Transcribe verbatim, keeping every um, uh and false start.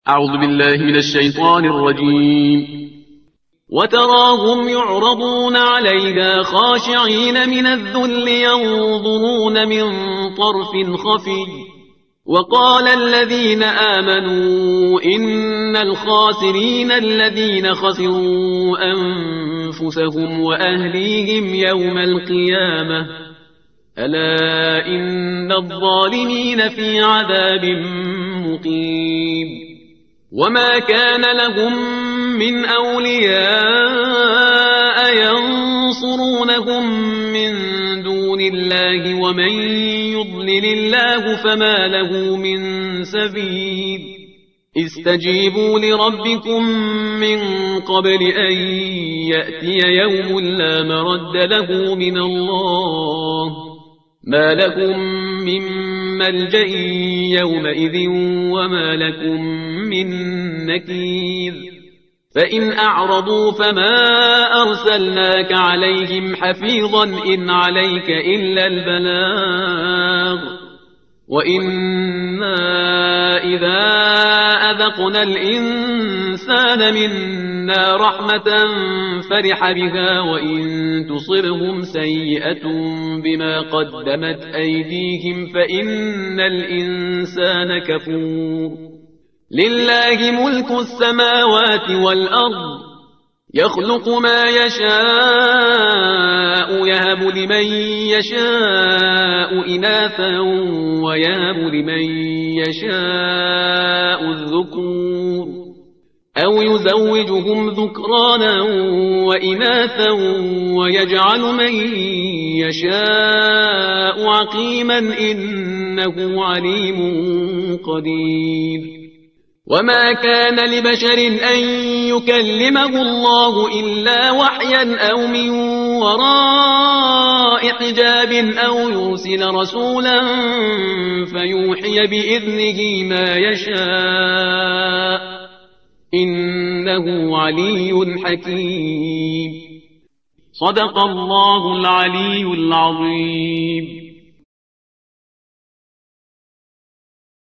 أعوذ بالله من الشيطان الرجيم. وتراهم يعرضون عليها خاشعين من الذل ينظرون من طرف خفي وقال الذين آمنوا إن الخاسرين الذين خسروا أنفسهم وأهليهم يوم القيامة ألا إن الظالمين في عذاب مقيم. وما كان لهم من أولياء ينصرونهم من دون الله ومن يضلل الله فما له من سبيل. استجيبوا لربكم من قبل أن يأتي يوم لا مرد له من الله ما لكم من ملجأ يومئذ وما لكم من نكير. فإن أعرضوا فما أرسلناك عليهم حفيظا إن عليك إلا البلاغ وإنا إذا أذقنا الإنسان منا رحمة فرح بها وإن تصرهم سيئة بما قدمت أيديهم فإن الإنسان كفور. لله ملك السماوات والأرض يخلق ما يشاء يهب لمن يشاء إناثا ويهب لمن يشاء الذكور أو يزوجهم ذكرانا وإناثا ويجعل من يشاء عقيما إنه عليم قدير. وما كان لبشر أن يكلمه الله إلا وحيا أو من وراء حجاب أو يرسل رسولا فيوحي بإذنه ما يشاء إنه علي حكيم. صدق الله العلي العظيم.